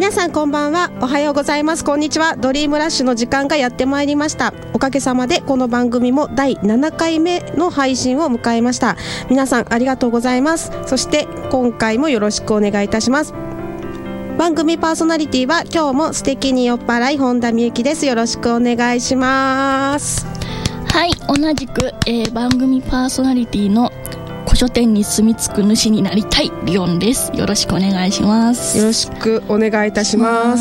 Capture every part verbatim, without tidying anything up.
皆さんこんばんは、おはようございます、こんにちは。ドリームラッシュの時間がやってまいりました。おかげさまでこの番組もだいななかいめの配信を迎えました。皆さんありがとうございます。そして今回もよろしくお願いいたします。番組パーソナリティは今日も素敵に酔っ払い本田美幸です。よろしくお願いします。 はい、同じく、えー、番組パーソナリティの古書店に住み着く主になりたいリオンです。よろしくお願いします。 よろしくお願いいたします。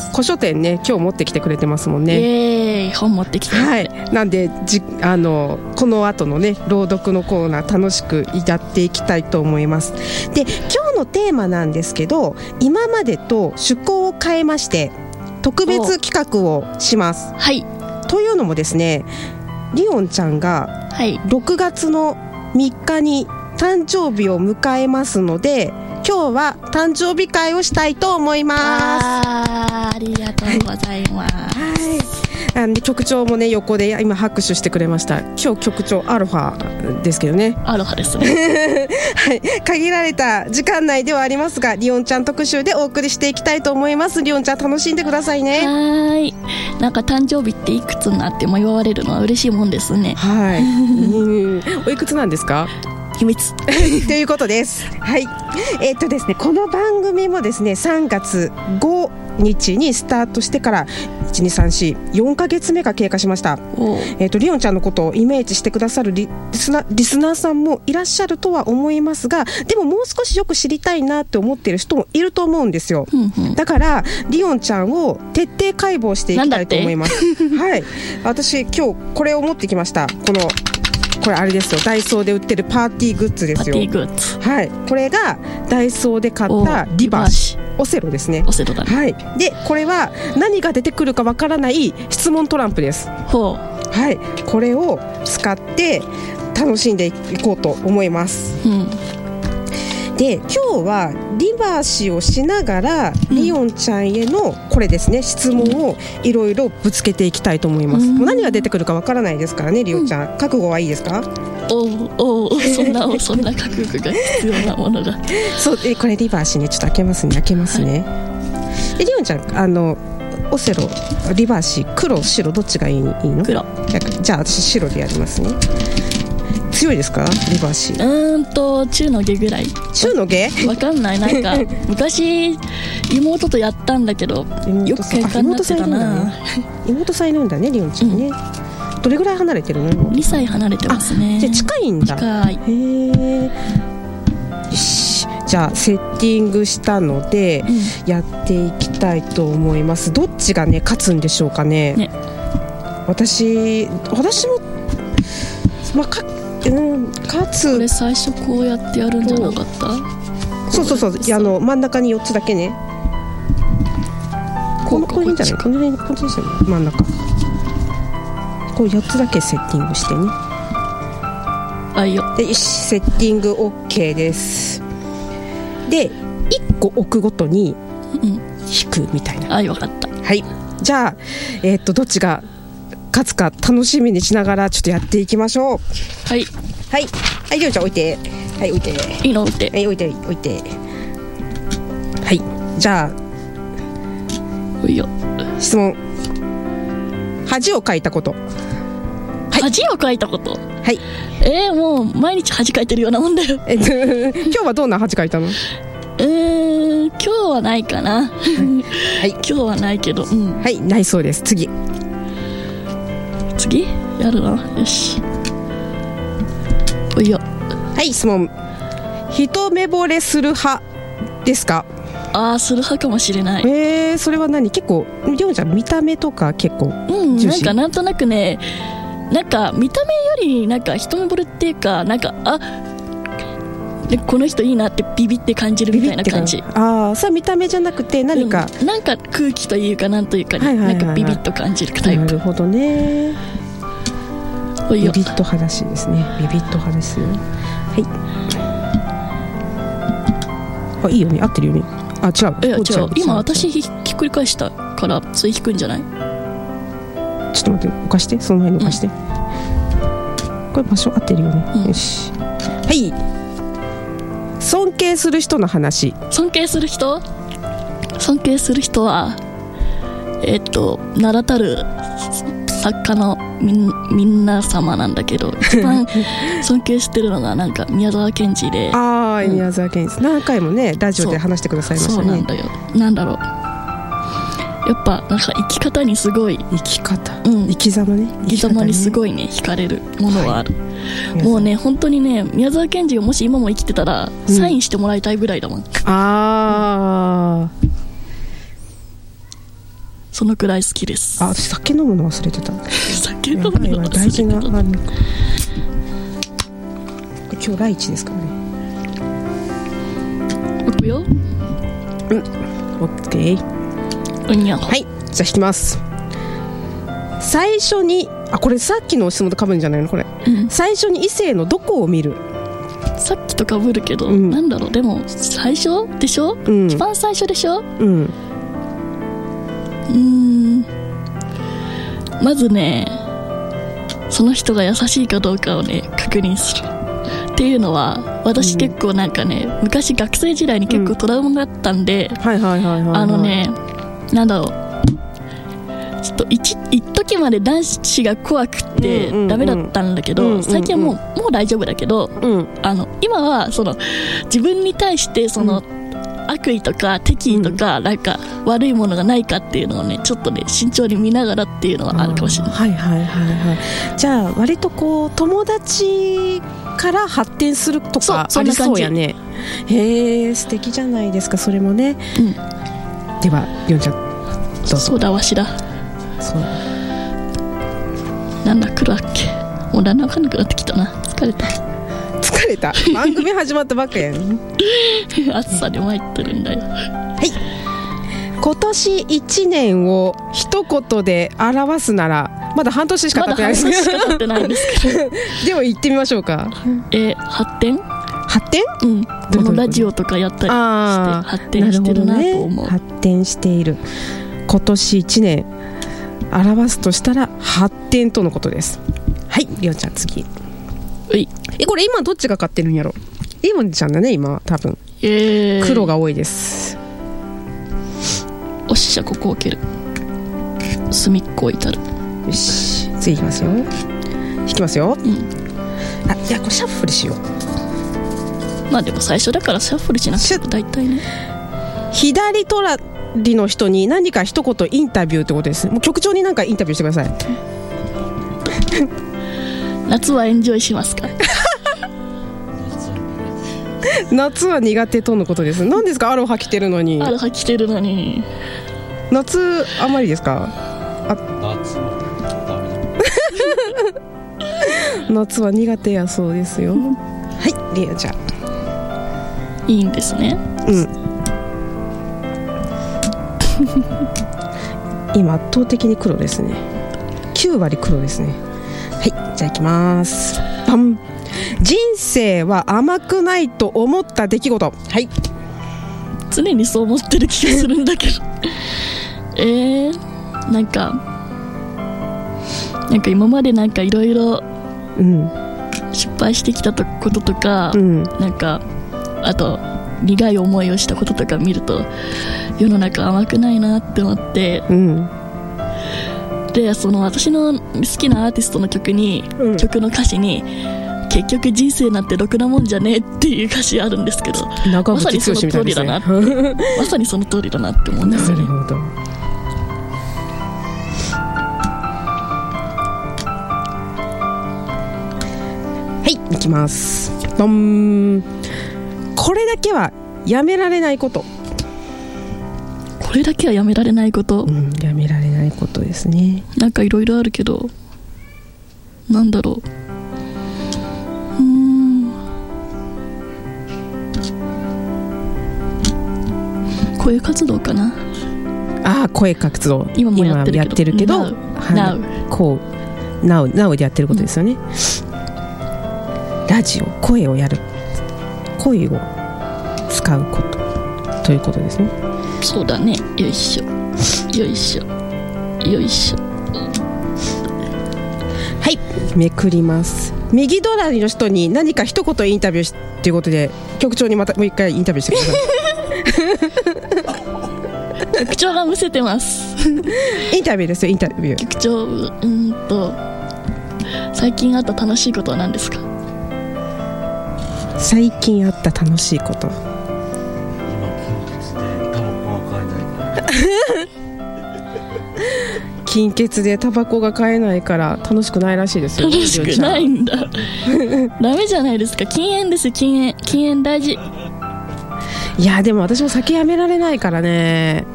古書店ね、今日持ってきてくれてますもんね。 イエーイ、本持ってきて、 はい、なんでじあのこの後のね朗読のコーナー楽しくやっていきたいと思います。で、今日のテーマなんですけど、今までと趣向を変えまして特別企画をします。 はい。 というのもですね、リオンちゃんがろくがつのみっかに誕生日を迎えますので、今日は誕生日会をしたいと思います。 あ, ありがとうございます。 はい、あの局長もね横で今拍手してくれました。今日局長アロハですけどね。 アロハですね。 はい、限られた時間内ではありますが、リオンちゃん特集でお送りしていきたいと思います。リオンちゃん楽しんでくださいね。 はい。なんか誕生日っていくつになっても祝われるのは嬉しいもんですね。 はい。うん、おいくつなんですか？ 秘密ということです。はい。えー、っとですね、この番組もですねさんがつごにちにスタートしてからいち、に、さん、し、よんかげつめが経過しました。えー、っとリオンちゃんのことをイメージしてくださるリスナ、リスナーさんもいらっしゃるとは思いますが、でももう少しよく知りたいなって思っている人もいると思うんですよ。うんうん、だからリオンちゃんを徹底解剖していきたいと思います。はい。私今日これを持ってきました。このこれあれですよ、ダイソーで売ってるパーティーグッズですよ。 パーティーグッズ。 はい。これがダイソーで買ったリバーシオセロですね。 オセロだね。 はい。でこれは何が出てくるかわからない質問トランプです。 ほう。はい。これを使って楽しんでいこうと思います。うん。で今日はリバーシをしながら、うん、リオンちゃんへのこれですね質問をいろいろぶつけていきたいと思います。うん、もう何が出てくるかわからないですからね、リオンちゃん、うん、覚悟はいいですか？ おおお、そんなそんな覚悟が必要なものがそう、えこれリバーシね、ちょっと開けますね開けますね、はい、でリオンちゃん、あのオセロリバーシ黒白どっちがいいの？ 黒。 じゃあ私白でやりますね。強いですかリバーシ？うーんと中の下ぐらい。 中の下？ わかんない。なんか昔妹とやったんだけどよく喧嘩になってたな。 妹さんいるんだね、リオンちゃんね、うん、どれぐらい離れてるの？ にさい離れてますね。 じゃあ近いんだ。 近い。 へえ。よし、じゃあセッティングしたので、うん、やっていきたいと思います。どっちがね勝つんでしょうかね。ね、私私もまあかうん、勝つ。 これ最初こうやってやるんじゃなかった？ そうそうそう、あの真ん中によっつだけね。このこれいいんじゃない？この辺こっちですよね、真ん中。こうよっつだけセッティングしてね。 あ、いいよ。 で、よし、セッティング OK です。でいっこ置くごとに引くみたいな。 うん、あ、よかった。 はい。じゃあえー、っとどっちが勝つか楽しみにしながらちょっとやっていきましょう。 はいはいはい、りょうちゃん置いて。はい、置いて。 いいの？置いて。 はい、置いて置いて。はい、じゃあおいよ。 質問。恥をかいたこと。はい、 恥をかいたこと。 はい。 えー、もう毎日恥かいてるようなもんだよ。 えっと今日はどんな恥かいたの？ えー、今日はないかな。はい、今日はないけど、うん、 はい、ないそうです。次次やるな。よし、おいよ。 はい、質問。一目惚れする派ですか？ ああ、する派かもしれない。 えー、それは何？結構りょうちゃん見た目とか結構うんなんかなんとなくね、なんか見た目よりなんか一目惚れっていうか、なんかあでこの人いいなってビビって感じるみたいな感じ。 ああ、それは見た目じゃなくて何か、 うん、なんか空気というかなんというか、ね、はいはいはいはい、なんかビビッと感じるタイプ。 なるほどね。ビビッと派らしいですね。ビビッと派ですよ。はい。あ、いいよね、合ってるよね。あ、違う。 いや違う、今私ひっくり返したからそれ引くんじゃない？ ちょっと待って、置かして、その前に置かして、うん、これ場所合ってるよね、うん、よし。はい。尊敬する人の話。 尊敬する人？好尊敬する人はえっと名だたる作家のみん皆様なんだけど、一番尊敬してるのがなんか宮沢賢治でああ、うん、宮沢賢治何回もねラジオで話してくださいましたね。 そうなんだよ。なんだろう、やっぱなんか生き方にすごい生き方、 うん、 生き様ね生き様にすごいね惹かれるものはある、はい、もうね本当にね宮沢賢治がもし今も生きてたら、うん、サインしてもらいたいぐらいだもん。 ああ、うん、 そのくらい好きです。 あ、私酒飲むの忘れてた酒飲むの忘れてた。 大事なあの今日ライチですからね。 いくよ。うん、 オッケー。 うんや。 はい、じゃあ引きます。最初にあこれさっきの質問と被るんじゃないのこれ、うん、最初に異性のどこを見る。 さっきと被るけど、うん、なんだろう、でも最初でしょ、うん、一番最初でしょ。うんうーんまずねその人が優しいかどうかをね確認するっていうのは私結構なんかね、うん、昔学生時代に結構トラウマがあったんで、あのねなんだろうちょっと一一時まで男子が怖くってダメだったんだけど、うんうんうん、最近はもう、もう大丈夫だけど、うん、あの今はその自分に対してその、うん悪意とか敵意とか、うん、なんか悪いものがないかっていうのをねちょっとね慎重に見ながらっていうのはあるかもしれない。 はいはいはいはい。じゃあ割とこう友達から発展するとかありそうやね。へえ素敵じゃないですかそれもね、うん、ではヨンちゃんどうぞ。 そうだわしだ。そうなんだ黒だっけ。もうだんだん分かんなくなってきたな。疲れた疲れた番組始まったばっかやん暑さで参ってるんだよ。 はい、今年いちねんを一言で表すならまだ半年しか経ってないですまだ半年しか経ってないんですけどでも言ってみましょうか。 えー、発展発展、 うん、このラジオとかやったりして発展してるなと思う、 ね、発展している。今年いちねん表すとしたら発展とのことです。はい、りょうちゃん次。 ういえこれ今どっちが勝ってるんやろ。イモンちゃんだね今多分、えー、黒が多いです。 おっしゃここを切る。隅っこ置いたる。 よし次いきますよ。引きますよ、うん、あいやこれシャッフルしよう。 まあでも最初だからシャッフルしなくて大体ね。 左隣の人に何か一言インタビューってことです。もう局長に何かインタビューしてください夏はエンジョイしますか夏は苦手とのことです。何ですかアロハ着てるのに。 アロハ着てるのに夏あまりですか。あ夏夏は苦手やそうですよはいリアちゃんいいんですね。うん今圧倒的に黒ですね。きゅう割黒ですね。はいじゃあいきます。パン。人生は甘くないと思った出来事。はい。 常にそう思ってる気がするんだけどえーなんかなんか今までなんかいろいろ失敗してきたこととか、うん、なんかあと苦い思いをしたこととか見ると世の中甘くないなって思って、うん、でその私の好きなアーティストの曲に、うん、曲の歌詞に結局人生なんてろくなもんじゃねえっていう歌詞あるんですけど、まさにその通りだなってまさにその通りだなって思うんですよね。なるほど。 はいいきます。ドン。これだけはやめられないこと。 これだけはやめられないこと、 うん、やめられないことですね。 なんかいろいろあるけどなんだろう。うーん声活動かな。 ああ声活動今もやってるけど、 今やってるけど Now、 こう Now, Now でやってることですよね、うん、ラジオ声をやる声を使うことということですね。 そうだね。よいしょよいしょよいしょ。 はいめくります。右隣の人に何か一言インタビューしということで局長にまたもう一回インタビューしてください局長がむせてますインタビューですよ、インタビュー。 局長、うーんと最近あった楽しいことは何ですか？ 最近あった楽しいこと、金欠でタバコが買えないから楽しくないらしいですよ。 楽しくないんだダメじゃないですか。禁煙ですよ、禁煙。禁煙大事。 いやでも私も酒やめられないからね。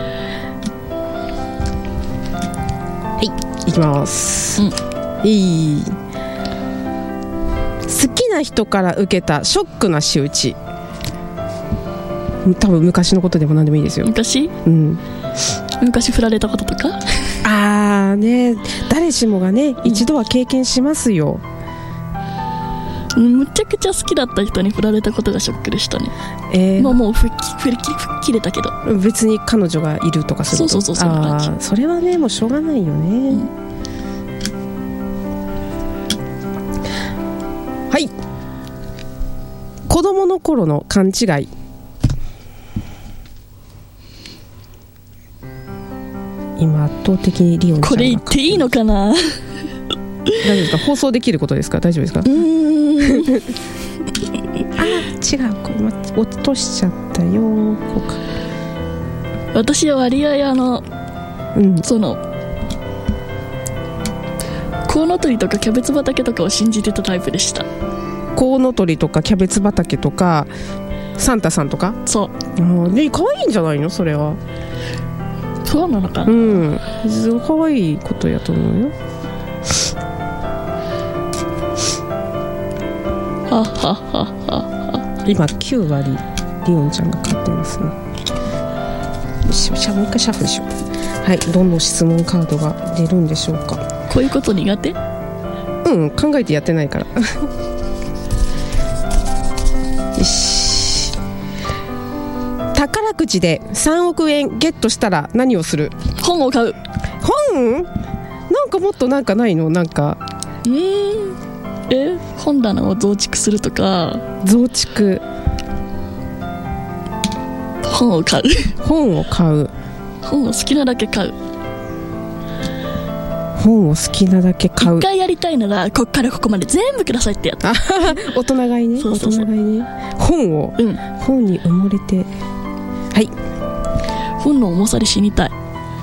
はい行きます、うん、いい。好きな人から受けたショックな仕打ち。多分昔のことでも何でもいいですよ。 昔、 うん、 昔振られたこととか。 あーね、誰しもがね、うん、一度は経験しますよ。 むちゃくちゃ好きだった人に振られたことがショックでしたね。 えー、 もうもうふっきふっきふっきれたけど、 別に彼女がいるとかすると、 そうそうそう、そうあー、それはねもうしょうがないよね、うん、はい。子供の頃の勘違い。今圧倒的にリオンちゃんが、 これ言っていいのかな大丈夫ですか？放送できることですか？大丈夫ですか？うーんあ、違う、これ落としちゃったよ。こうか。 私は割合あの、うん、そのコウノトリとかキャベツ畑とかを信じてたタイプでした。 コウノトリとかキャベツ畑とかサンタさんとか。 そう。 あ、ね、可愛いんじゃないのそれは。 そうなのかな。 うん、可愛いことやと思うよ。 はははは。 今きゅうわりリオンちゃんが勝ってますね。よしよし、もう一回シャッフルしよう。はい、どんどん質問カードが出るんでしょうか。 こういうこと苦手？ うん、考えてやってないからよし。宝くじでさんおくえんゲットしたら何をする？ 本を買う。 本？なんかもっとなんかないの？なんかうーんえ本棚を増築するとか。 増築。 本を買う本を買う。 本を好きなだけ買う。 本を好きなだけ買う。 一回やりたいならこっからここまで全部くださいってやつ。 大人買いね。 そうそうそう、 大人買いね。本を、うん、本に埋もれて。はい。 本の重さで死にたい。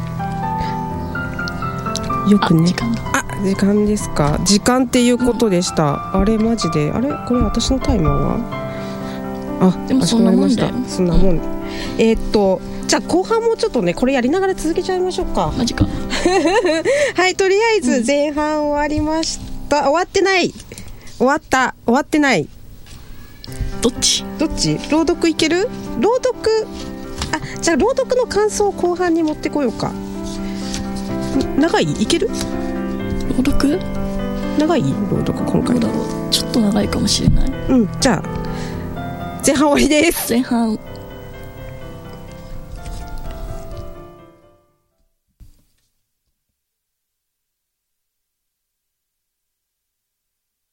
よくね。 あ、時間だ。 あ、時間ですか。時間っていうことでした、うん、あれマジで、あれこれ私のタイマーは、あ、 でもそんなもんだよ。 そんなもん、うん、えー、っとじゃあ後半もちょっとねこれやりながら続けちゃいましょうか。 マジかはい、とりあえず前半終わりました、うん、終わってない、終わった、終わってない。 どっちどっち朗読いける？朗読、あ、じゃあ朗読の感想を後半に持ってこようか。長い？いける？ 朗読？ 長い？朗読今回。 どうだろう、ちょっと長いかもしれない。 うん、じゃあ前半終わりです。 前半